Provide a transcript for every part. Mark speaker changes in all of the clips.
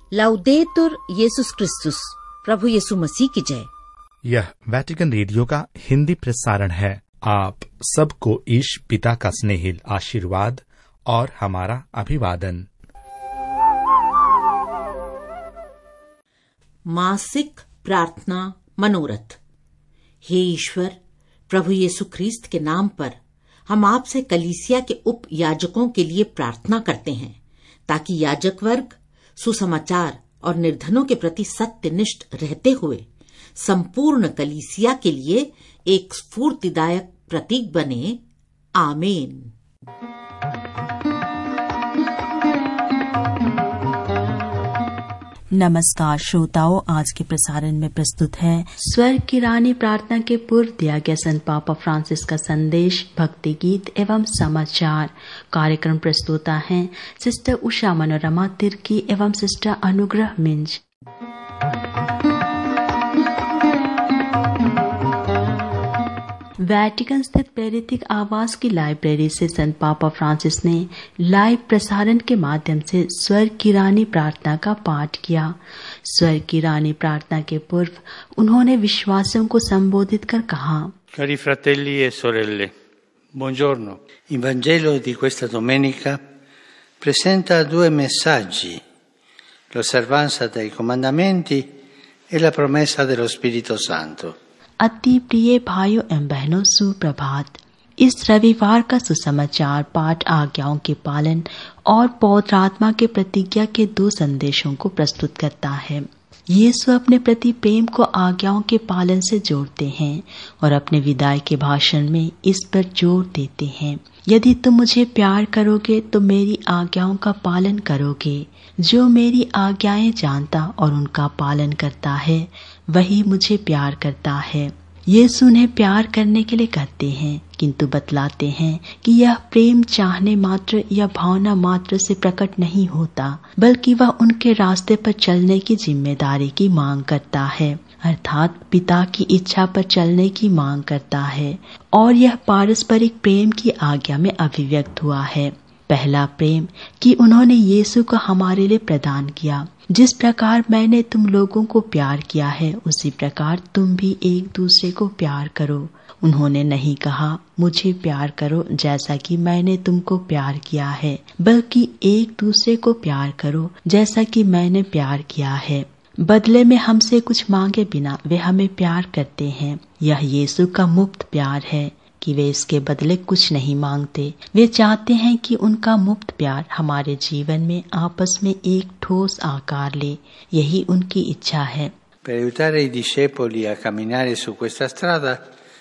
Speaker 1: लाउदेतुर येसुस क्रिस्तुस, प्रभु यीशु मसीह की जय।
Speaker 2: यह वेटिकन रेडियो का हिंदी प्रसारण है। आप सबको ईश पिता का स्नेहिल आशीर्वाद और हमारा अभिवादन।
Speaker 1: मासिक प्रार्थना मनोरथ। हे ईश्वर, प्रभु यीशु ख्रीस्त के नाम पर हम आपसे कलीसिया के उप याजकों के लिए प्रार्थना करते हैं, ताकि याजक वर्ग सुसमाचार और निर्धनों के प्रति सत्यनिष्ठ रहते हुए संपूर्ण कलीसिया के लिए एक स्फूर्तिदायक प्रतीक बने। आमीन।
Speaker 3: नमस्कार श्रोताओं, आज के प्रसारण में प्रस्तुत है स्वर्ग की रानी प्रार्थना के पूर्व दिया गया संत पापा फ्रांसिस का संदेश, भक्ति गीत एवं समाचार। कार्यक्रम प्रस्तुता हैं सिस्टर उषा मनोरमा तिर्की एवं सिस्टर अनुग्रह मिंज। वेटिकन स्थित प्रेरितिक आवास की लाइब्रेरी से संत पापा फ्रांसिस ने लाइव प्रसारण के माध्यम से स्वर्ग की रानी प्रार्थना का पाठ किया। स्वर्ग की रानी प्रार्थना के पूर्व उन्होंने विश्वासियों को संबोधित कर कहा,
Speaker 4: Cari fratelli e sorelle, buongiorno. Il Vangelo di questa domenica presenta due messaggi: l'osservanza dei comandamenti e la promessa dello Spirito Santo.
Speaker 3: अति प्रिय भाइयों एवं बहनों, सुप्रभात। इस रविवार का सुसमाचार पाठ आज्ञाओं के पालन और पवित्र आत्मा के प्रतिज्ञा के दो संदेशों को प्रस्तुत करता है। यीशु अपने प्रति प्रेम को आज्ञाओं के पालन से जोड़ते हैं और अपने विदाई के भाषण में इस पर जोर देते हैं, यदि तुम मुझे प्यार करोगे तो मेरी आज्ञाओं का पालन करोगे। जो मेरी आज्ञाएं जानता और उनका पालन करता है, वही मुझे प्यार करता है। यीशु उन्हें प्यार करने के लिए कहते हैं, किंतु बतलाते हैं कि यह प्रेम चाहने मात्र या भावना मात्र से प्रकट नहीं होता, बल्कि वह उनके रास्ते पर चलने की जिम्मेदारी की मांग करता है, अर्थात पिता की इच्छा पर चलने की मांग करता है। और यह पारस्परिक प्रेम की आज्ञा में अभिव्यक्त हुआ है। पहला प्रेम कि उन्होंने यीशु को हमारे लिए प्रदान किया। जिस प्रकार मैंने तुम लोगों को प्यार किया है, उसी प्रकार तुम भी एक दूसरे को प्यार करो। उन्होंने नहीं कहा मुझे प्यार करो जैसा कि मैंने तुमको प्यार किया है, बल्कि एक दूसरे को प्यार करो जैसा कि मैंने प्यार किया है। बदले में हमसे कुछ मांगे बिना वे हमें प्यार करते हैं। यह यीशु का मुफ्त प्यार है कि वे इसके बदले कुछ नहीं मांगते। वे चाहते हैं कि उनका मुफ्त प्यार हमारे जीवन में आपस में एक ठोस आकार ले। यही उनकी इच्छा है।
Speaker 4: Per aiutare i discepoli a camminare su questa strada,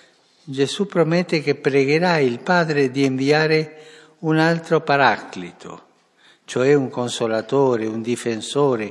Speaker 4: Gesù promette che pregherà il Padre di inviare un altro paraclito, cioè un consolatore, un difensore,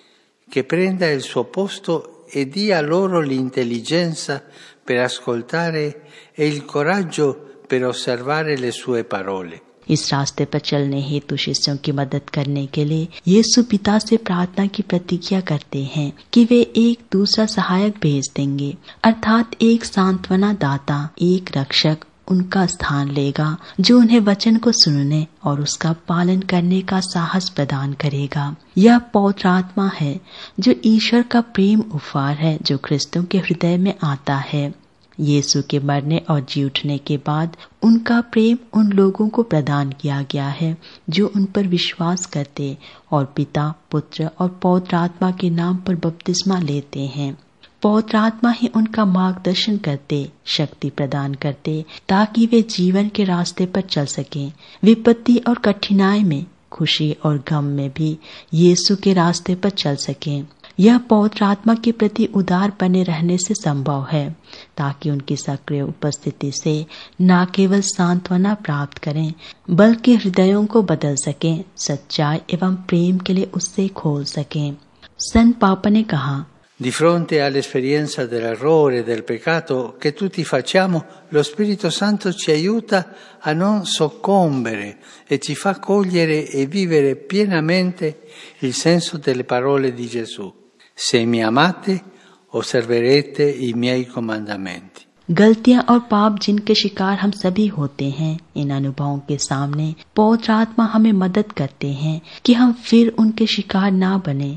Speaker 4: che prenda il suo posto e dia loro l'intelligenza per ascoltare e il coraggio per osservare le sue parole.
Speaker 3: इस रास्ते पर चलने हेतु शिष्यों की मदद करने के लिए यीशु पिता से प्रार्थना की प्रतिज्ञा करते हैं कि वे एक दूसरा सहायक भेज देंगे, अर्थात एक सांत्वना दाता, एक रक्षक उनका स्थान लेगा, जो उन्हें वचन को सुनने और उसका पालन करने का साहस प्रदान करेगा। यह पवित्र आत्मा है जो ईश्वर का प्रेम उपहार है, जो ख्रिस्तों के हृदय में आता है। यीशु के मरने और जी उठने के बाद उनका प्रेम उन लोगों को प्रदान किया गया है जो उन पर विश्वास करते और पिता, पुत्र और पवित्र आत्मा के नाम पर बपतिस्मा लेते हैं। पवित्र आत्मा ही उनका मार्गदर्शन करते, शक्ति प्रदान करते, ताकि वे जीवन के रास्ते पर चल सकें। विपत्ति और कठिनाई में, खुशी और गम में भी यीशु के रास्ते पर चल सकें। यह पवित्र आत्मा के प्रति उदार बने रहने से संभव है, ताकि उनकी सक्रिय उपस्थिति से न केवल सांत्वना प्राप्त करें, बल्कि हृदयों को बदल सकें, सच्चाई एवं प्रेम के लिए उससे खोल सकें। संत पापा ने कहा,
Speaker 4: Di fronte all'esperienza dell'errore e del peccato che tutti facciamo, lo Spirito Santo ci aiuta a non soccombere e ci fa cogliere e vivere pienamente il senso delle parole di Gesù. Se mi amate, osserverete i miei comandamenti.
Speaker 3: गलतियां और पाप जिनके शिकार हम सभी होते हैं, इन अनुभवों के सामने पवित्र आत्मा हमें मदद करते हैं कि हम फिर उनके शिकार ना बने।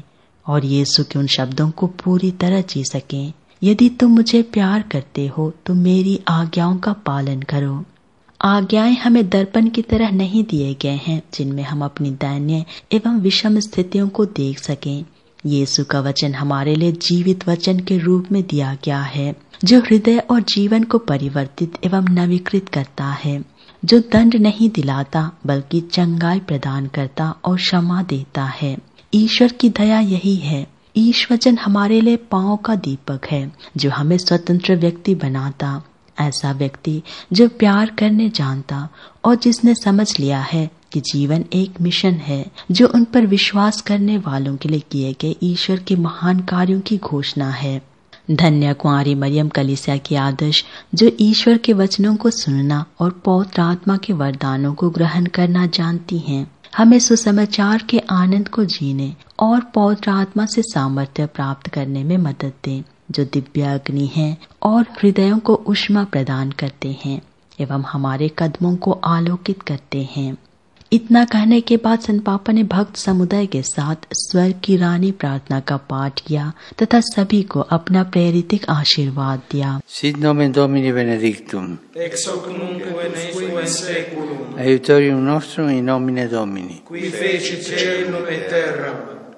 Speaker 3: और यीशु के उन शब्दों को पूरी तरह जी सकें, यदि तुम मुझे प्यार करते हो तो मेरी आज्ञाओं का पालन करो। आज्ञाएं हमें दर्पण की तरह नहीं दिए गए हैं जिनमें हम अपनी दयनीय एवं विषम स्थितियों को देख सकें। यीशु का वचन हमारे लिए जीवित वचन के रूप में दिया गया है, जो हृदय और जीवन को परिवर्तित एवं नवीकृत करता है, जो दंड नहीं दिलाता बल्कि चंगाई प्रदान करता और क्षमा देता है। ईश्वर की दया यही है। ईश वचन हमारे लिए पांव का दीपक है, जो हमें स्वतंत्र व्यक्ति बनाता। ऐसा व्यक्ति जो प्यार करने जानता और जिसने समझ लिया है कि जीवन एक मिशन है, जो उन पर विश्वास करने वालों के लिए किए गए ईश्वर के महान कार्यों की घोषणा है। धन्य कुंवारी मरियम कलीसिया की आदर्श, जो ईश्वर के वचनों को सुनना और पवित्र आत्मा के वरदानों को ग्रहण करना जानती हैं, हमें सुसमाचार के आनंद को जीने और पवित्र आत्मा से सामर्थ्य प्राप्त करने में मदद दें, जो दिव्य अग्नि है और हृदयों को ऊष्मा प्रदान करते हैं एवं हमारे कदमों को आलोकित करते हैं। इतना कहने के बाद संत पापा ने भक्त समुदाय के साथ स्वर्ग की रानी प्रार्थना का पाठ किया तथा सभी को अपना प्रेरितिक आशीर्वाद दिया।
Speaker 4: Sit nomen Domini benedictum.
Speaker 5: Ex hoc nunc et in seculum.
Speaker 4: Aiutorium nostrum in nomine Domini.
Speaker 5: Qui fecit caelum et terram.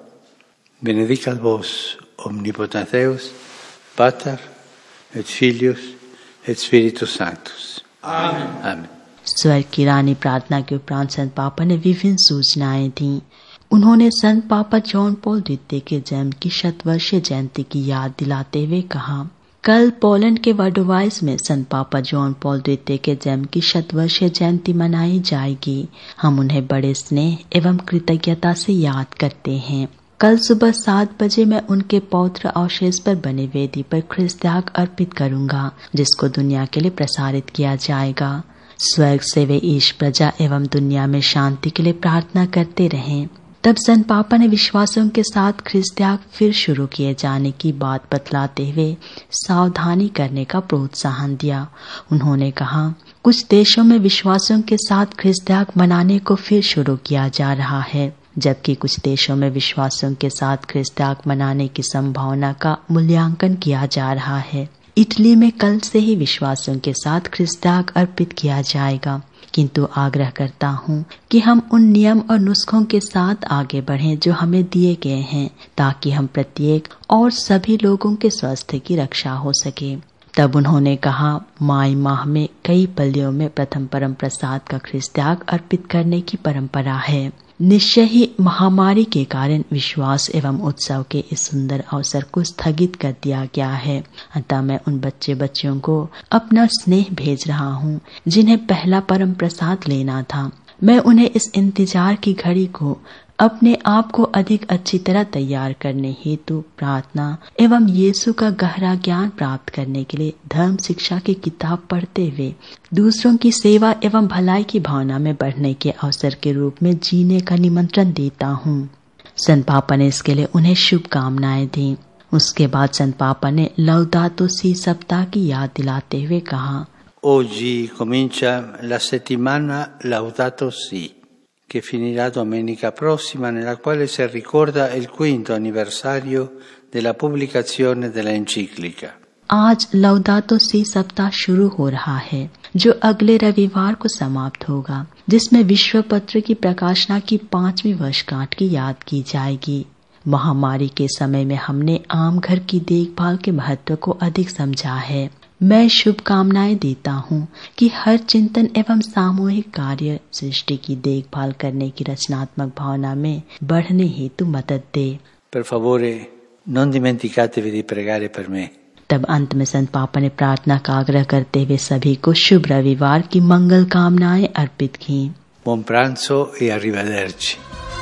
Speaker 4: Benedicat vos omnipotens Deus, Pater et Filius et Spiritus Sanctus.
Speaker 5: Amen.
Speaker 4: Amen.
Speaker 3: स्वर्ग की रानी प्रार्थना के उपरांत संत पापा ने विभिन्न सूचनाएं दी। उन्होंने संत पापा जॉन पॉल द्वितीय के जन्म की शतवर्षीय जयंती की याद दिलाते हुए कहा, कल पोलैंड के वाडोवाइस में संत पापा जॉन पॉल द्वितीय के जन्म की शतवर्षीय जयंती मनाई जाएगी। हम उन्हें बड़े स्नेह एवं कृतज्ञता से याद करते हैं। कल सुबह 7 बजे मैं उनके पौत्र अवशेष पर बने वेदी पर ख्रिस्त त्याग अर्पित करूंगा, जिसको दुनिया के लिए प्रसारित किया जाएगा। स्वर्ग से वे ईश प्रजा एवं दुनिया में शांति के लिए प्रार्थना करते रहें। तब संत पापा ने विश्वासियों के साथ ख्रिस्त त्याग फिर शुरू किए जाने की बात बतलाते हुए सावधानी करने का प्रोत्साहन दिया। उन्होंने कहा, कुछ देशों में विश्वासियों के साथ ख्रिस्त त्याग मनाने को फिर शुरू किया जा रहा है, जबकि कुछ देशों में विश्वासियों के साथ ख्रिस्त त्याग मनाने की संभावना का मूल्यांकन किया जा रहा है। इटली में कल से ही विश्वासियों के साथ ख्रिस्त त्याग अर्पित किया जाएगा, किंतु आग्रह करता हूँ कि हम उन नियम और नुस्खों के साथ आगे बढ़ें जो हमें दिए गए हैं, ताकि हम प्रत्येक और सभी लोगों के स्वास्थ्य की रक्षा हो सके। तब उन्होंने कहा, माई माह में कई पल्लियों में प्रथम परम प्रसाद का ख्रिस्त त्याग अर्पित करने की परंपरा है। निश्चय ही महामारी के कारण विश्वास एवं उत्सव के इस सुंदर अवसर को स्थगित कर दिया गया है। अतः मैं उन बच्चियों को अपना स्नेह भेज रहा हूँ जिन्हें पहला परम प्रसाद लेना था। मैं उन्हें इस इंतजार की घड़ी को अपने आप को अधिक अच्छी तरह तैयार करने हेतु प्रार्थना एवं यीशु का गहरा ज्ञान प्राप्त करने के लिए धर्म शिक्षा की किताब पढ़ते हुए दूसरों की सेवा एवं भलाई की भावना में बढ़ने के अवसर के रूप में जीने का निमंत्रण देता हूँ। संत पापा ने इसके लिए उन्हें शुभकामनाएं दी। उसके बाद संत पापा ने लौदातो si सप्ताह की याद दिलाते हुए कहा,
Speaker 4: Oggi comincia la settimana Laudato Si, che finirà domenica prossima, nella quale si ricorda il 5° anniversario della pubblicazione della enciclica.
Speaker 3: आज लौदातो si सप्ताह शुरू हो रहा है, जो अगले रविवार को समाप्त होगा, जिसमें विश्व पत्र की प्रकाशना की 5वीं वर्षगांठ की याद की जाएगी। महामारी के समय में हमने आम घर की देखभाल के महत्व को अधिक समझा है। मैं शुभकामनाएं देता हूँ कि हर चिंतन एवं सामूहिक कार्य सृष्टि की देखभाल करने की रचनात्मक भावना में बढ़ने हेतु मदद दे।
Speaker 4: Per favore, non dimenticatevi di pregare per me.
Speaker 3: तब अंत में संत पापा ने प्रार्थना का आग्रह करते हुए सभी को शुभ रविवार की मंगल कामनाएं अर्पित की।
Speaker 4: Buon pranzo e arrivederci.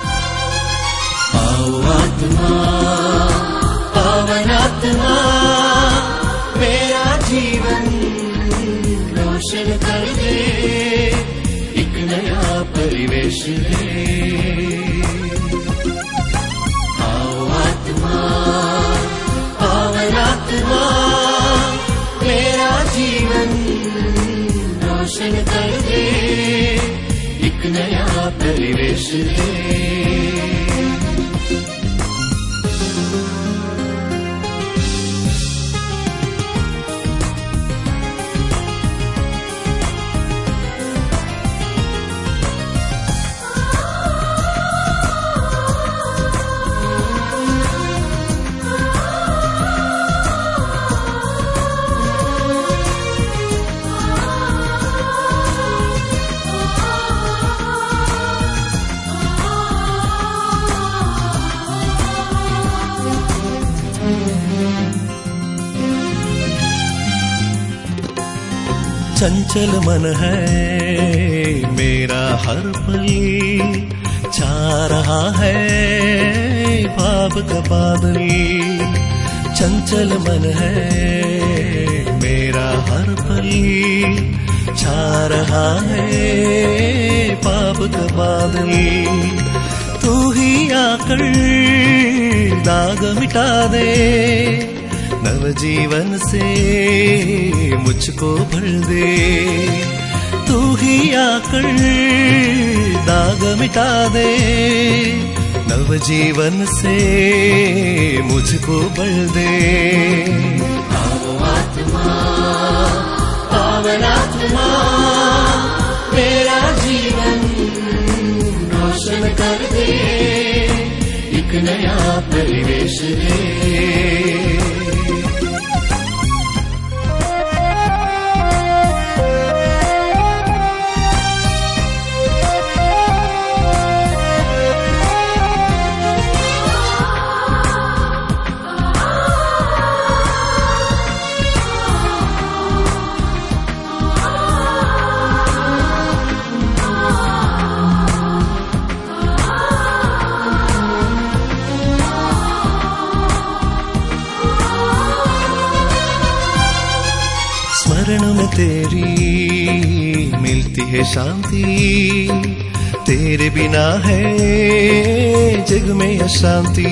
Speaker 6: आओ आत्मा, पावन आत्मा, मेरा जीवन रोशन कर दे, एक नया परिवेश दे। आओ आत्मा, पावन आत्मा, मेरा जीवन रोशन कर दे, एक नया परिवेश दे। चंचल मन है मेरा हर पल, छा रहा है भाव का बादल। चंचल मन है मेरा हर पल, छा रहा है पाप का बादल। तू ही आकर दाग मिटा दे, नवजीवन से मुझको भर दे। तू ही आकर दाग मिटा दे, नवजीवन से मुझको भर दे। आओ आत्मा, पावन आत्मा, मेरा जीवन रोशन कर दे, एक नया परिवेश दे। स्मरण में तेरी मिलती है शांति, तेरे बिना है जग में अशांति।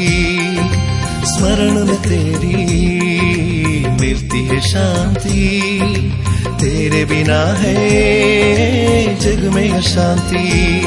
Speaker 6: स्मरण में तेरी मिलती है शांति, तेरे बिना है जग में अशांति।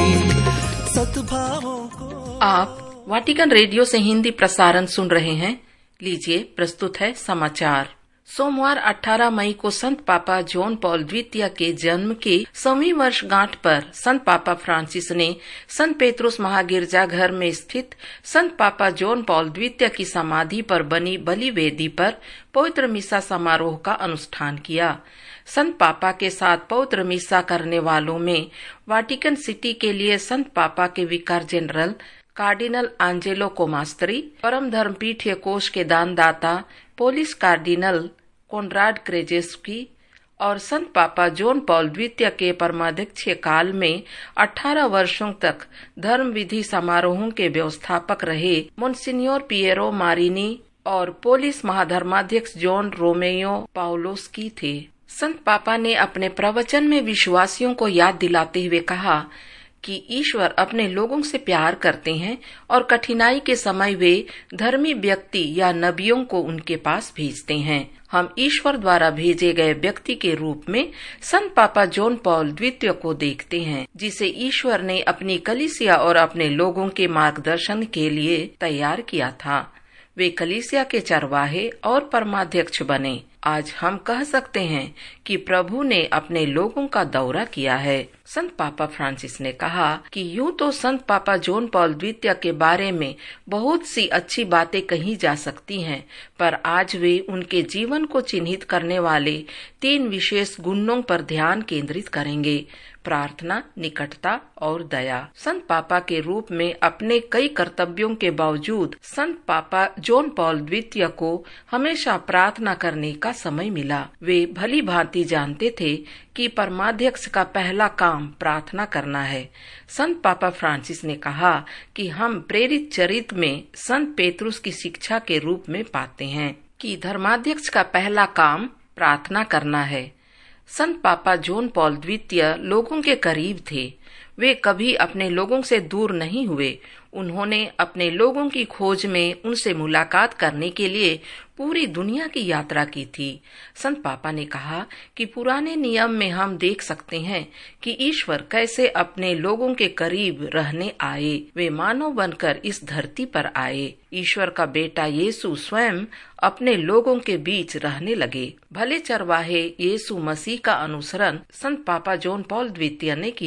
Speaker 6: सद्भावों को
Speaker 7: आप वाटिकन रेडियो से हिंदी प्रसारण सुन रहे हैं। लीजिए, प्रस्तुत है समाचार। सोमवार 18 मई को संत पापा जॉन पॉल द्वितीय के जन्म की 100वीं वर्षगांठ पर संत पापा फ्रांसिस ने संत पेत्रुस महागिरजाघर में स्थित संत पापा जॉन पॉल द्वितीय की समाधि पर बनी बलि वेदी पर पवित्र मिसा समारोह का अनुष्ठान किया। संत पापा के साथ पवित्र मिसा करने वालों में वाटिकन सिटी के लिए संत पापा के विकार जनरल कार्डिनल आंजेलो कोमास्त्री, परम धर्मपीठीय कोष के दानदाता पोलिस कार्डिनल कोनराड क्रेजेस्की और संत पापा जॉन पॉल द्वितीय के परमाध्यक्षीय काल में 18 वर्षों तक धर्म विधि समारोहों के व्यवस्थापक रहे मोन्सिन्योर पिएरो मारिनी और पोलिस महाधर्माध्यक्ष जॉन रोमेयो पाउलोस्की थे। संत पापा ने अपने प्रवचन में विश्वासियों को याद दिलाते हुए कहा कि ईश्वर अपने लोगों से प्यार करते हैं और कठिनाई के समय वे धर्मी व्यक्ति या नबियों को उनके पास भेजते हैं। हम ईश्वर द्वारा भेजे गए व्यक्ति के रूप में संत पापा जॉन पॉल द्वितीय को देखते हैं, जिसे ईश्वर ने अपनी कलीसिया और अपने लोगों के मार्गदर्शन के लिए तैयार किया था। वे कलीसिया के चरवाहे और परमाध्यक्ष बने। आज हम कह सकते हैं कि प्रभु ने अपने लोगों का दौरा किया है। संत पापा फ्रांसिस ने कहा कि यूं तो संत पापा जॉन पॉल द्वितीय के बारे में बहुत सी अच्छी बातें कही जा सकती हैं, पर आज वे उनके जीवन को चिन्हित करने वाले 3 विशेष गुणों पर ध्यान केंद्रित करेंगे: प्रार्थना, निकटता और दया। संत पापा के रूप में अपने कई कर्तव्यों के बावजूद संत पापा जॉन पॉल द्वितीय को हमेशा प्रार्थना करने का समय मिला। वे भली भांति जानते थे कि परमाध्यक्ष का पहला काम प्रार्थना करना है। संत पापा फ्रांसिस ने कहा कि हम प्रेरित चरित्र में संत पेत्रुस की शिक्षा के रूप में पाते हैं कि धर्माध्यक्ष का पहला काम प्रार्थना करना है। संत पापा जॉन पॉल द्वितीय लोगों के करीब थे। वे कभी अपने लोगों से दूर नहीं हुए। उन्होंने अपने लोगों की खोज में उनसे मुलाकात करने के लिए पूरी दुनिया की यात्रा की थी। संत पापा ने कहा कि पुराने नियम में हम देख सकते हैं कि ईश्वर कैसे अपने लोगों के करीब रहने आए। वे मानव बनकर इस धरती पर आए। ईश्वर का बेटा यीशु स्वयं अपने लोगों के बीच रहने लगे। भले चरवाहे यीशु मसीह का अनुसरण संत पापा जॉन पॉल द्वितीय ने किया।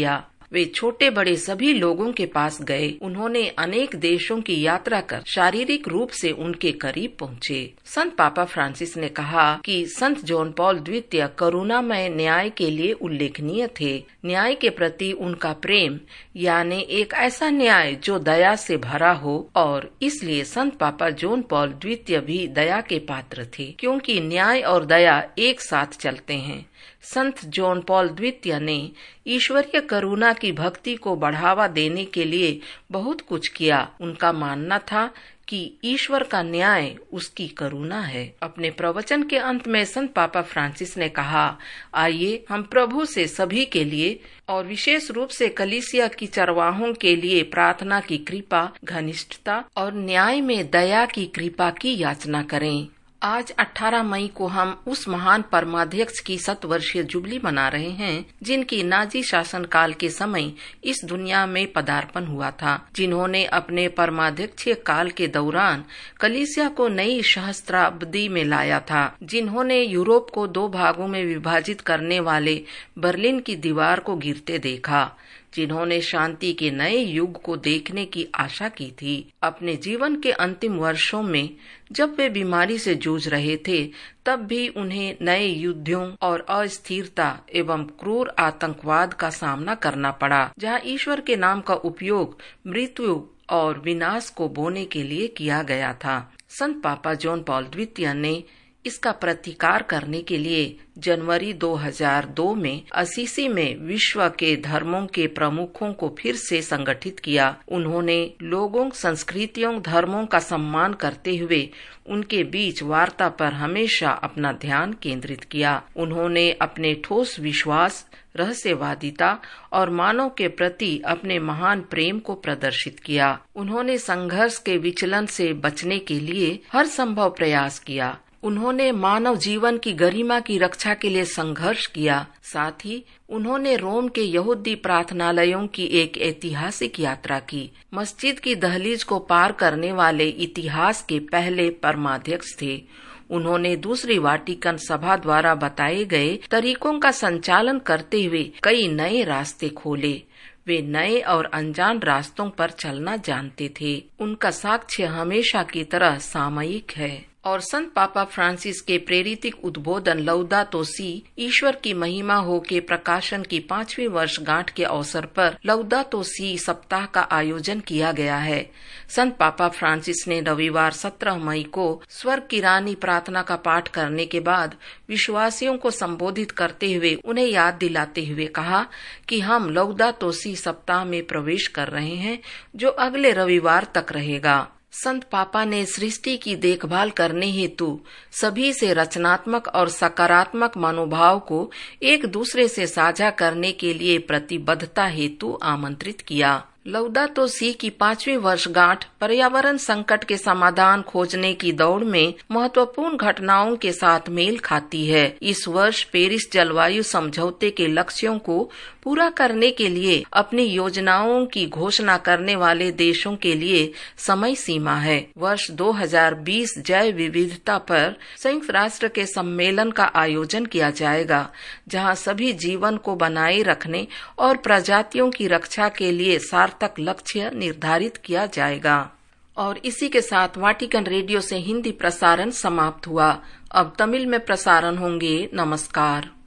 Speaker 7: वे छोटे बड़े सभी लोगों के पास गए। उन्होंने अनेक देशों की यात्रा कर शारीरिक रूप से उनके करीब पहुँचे। संत पापा फ्रांसिस ने कहा कि संत जॉन पॉल द्वितीय करुणामय न्याय के लिए उल्लेखनीय थे। न्याय के प्रति उनका प्रेम यानी एक ऐसा न्याय जो दया से भरा हो, और इसलिए संत पापा जॉन पॉल द्वितीय भी दया के पात्र थे, क्योंकि न्याय और दया एक साथ चलते हैं। संत जॉन पॉल द्वितीय ने ईश्वरीय करुणा की भक्ति को बढ़ावा देने के लिए बहुत कुछ किया। उनका मानना था कि ईश्वर का न्याय उसकी करुणा है। अपने प्रवचन के अंत में संत पापा फ्रांसिस ने कहा, आइए हम प्रभु से सभी के लिए और विशेष रूप से कलीसिया की चरवाहों के लिए प्रार्थना की कृपा, घनिष्ठता और न्याय में दया की कृपा की याचना करें। आज 18 मई को हम उस महान परमाध्यक्ष की 100 वर्षीय जुबली मना रहे हैं, जिनकी नाजी शासन काल के समय इस दुनिया में पदार्पण हुआ था, जिन्होंने अपने परमाध्यक्षीय काल के दौरान कलीसिया को नई सहस्त्राब्दी में लाया था, जिन्होंने यूरोप को 2 भागों में विभाजित करने वाले बर्लिन की दीवार को गिरते देखा, जिन्होंने शांति के नए युग को देखने की आशा की थी। अपने जीवन के अंतिम वर्षों में जब वे बीमारी से जूझ रहे थे, तब भी उन्हें नए युद्धों और अस्थिरता एवं क्रूर आतंकवाद का सामना करना पड़ा, जहां ईश्वर के नाम का उपयोग मृत्यु और विनाश को बोने के लिए किया गया था। संत पापा जॉन पॉल द्वितीय ने इसका प्रतिकार करने के लिए जनवरी 2002 में असीसी में विश्व के धर्मों के प्रमुखों को फिर से संगठित किया। उन्होंने लोगों, संस्कृतियों, धर्मों का सम्मान करते हुए उनके बीच वार्ता पर हमेशा अपना ध्यान केंद्रित किया। उन्होंने अपने ठोस विश्वास, रहस्यवादिता और मानव के प्रति अपने महान प्रेम को प्रदर्शित किया। उन्होंने संघर्ष के विचलन से बचने के लिए हर संभव प्रयास किया। उन्होंने मानव जीवन की गरिमा की रक्षा के लिए संघर्ष किया। साथ ही उन्होंने रोम के यहूदी प्रार्थनालयों की एक ऐतिहासिक यात्रा की। मस्जिद की दहलीज को पार करने वाले इतिहास के पहले परमाध्यक्ष थे। उन्होंने दूसरी वाटिकन सभा द्वारा बताए गए तरीकों का संचालन करते हुए कई नए रास्ते खोले। वे नए और अनजान रास्तों पर चलना जानते थे। उनका साक्ष्य हमेशा की तरह सामयिक है। और संत पापा फ्रांसिस के प्रेरितिक उद्बोधन लौदातो सी, ईश्वर की महिमा हो के प्रकाशन की 5वीं वर्षगांठ के अवसर पर लौदातो सी सप्ताह का आयोजन किया गया है। संत पापा फ्रांसिस ने रविवार 17 मई को स्वर्ग की रानी प्रार्थना का पाठ करने के बाद विश्वासियों को संबोधित करते हुए उन्हें याद दिलाते हुए कहा कि हम लौदातो सी सप्ताह में प्रवेश कर रहे हैं, जो अगले रविवार तक रहेगा। संत पापा ने सृष्टि की देखभाल करने हेतु सभी से रचनात्मक और सकारात्मक मनोभाव को एक दूसरे से साझा करने के लिए प्रतिबद्धता हेतु आमंत्रित किया। लौदातो सी की 5वीं वर्षगांठ पर्यावरण संकट के समाधान खोजने की दौड़ में महत्वपूर्ण घटनाओं के साथ मेल खाती है। इस वर्ष पेरिस जलवायु समझौते के लक्ष्यों को पूरा करने के लिए अपनी योजनाओं की घोषणा करने वाले देशों के लिए समय सीमा है। वर्ष 2020 जैव विविधता पर संयुक्त राष्ट्र के सम्मेलन का आयोजन किया जाएगा, जहां सभी जीवन को बनाए रखने और प्रजातियों की रक्षा के लिए सार्थक लक्ष्य निर्धारित किया जाएगा। और इसी के साथ वाटिकन रेडियो से हिंदी प्रसारण समाप्त हुआ। अब तमिल में प्रसारण होंगे। नमस्कार।